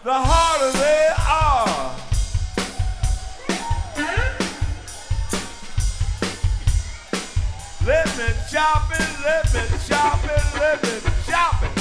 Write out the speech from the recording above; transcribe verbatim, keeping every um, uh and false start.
the harder they are. Let me chop it, let me chop it, let me chop it.